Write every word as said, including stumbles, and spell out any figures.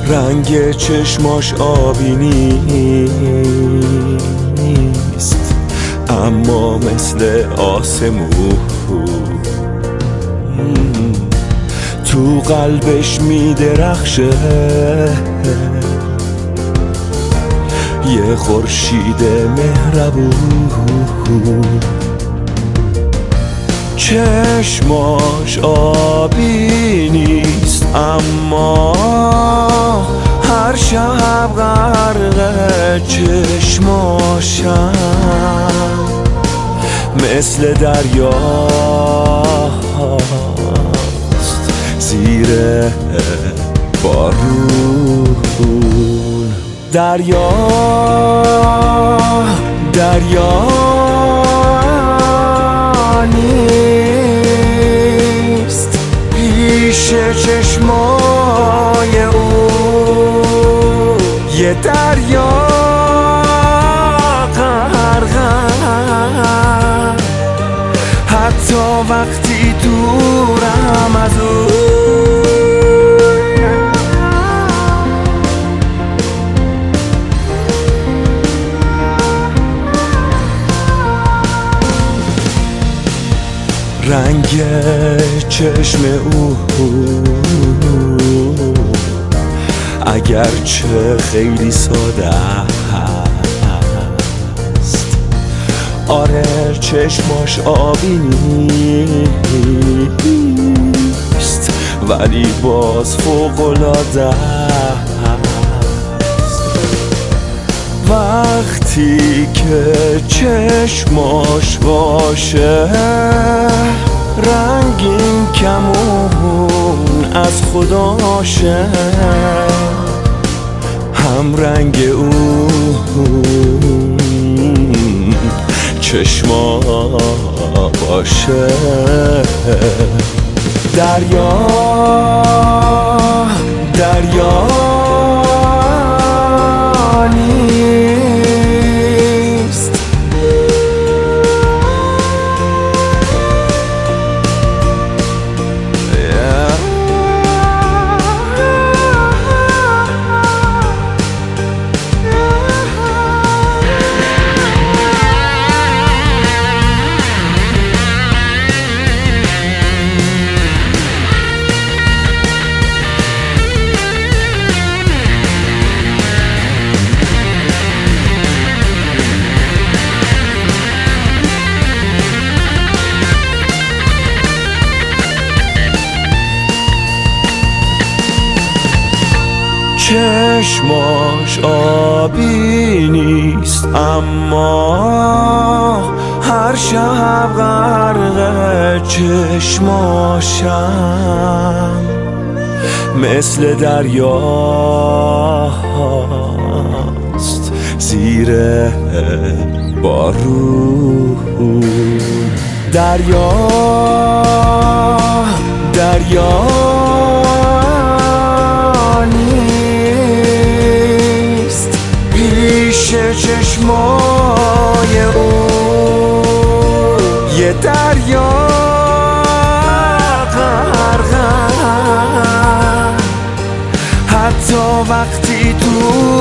رنگ چشماش آبی نیست، اما مثل آسمون تو قلبش میدرخشه، یه خورشید مهربون. چشماش آبی نیست، اما هر شب غرق چشماشم مثل دریاست زیر بارون. دریا دریا نیست پیش چشمای او، یه دریا غرقم حتی وقتی دورم از او. رنگ چشم او اگرچه خیلی ساده است، آره چشماش آبی نیست ولی باز فوق‌العاده است. وقتی که چشماش باشه رنگین کمون از خداشه، هم رنگ اون چشما باشه. دریا دریا نیست چشماش آبی نیست، اما هر شب غرق چشماشم مثل دریاست زیر بارون. دریا دریا چشمای او، یه دریا غرقم حتی وقتی تو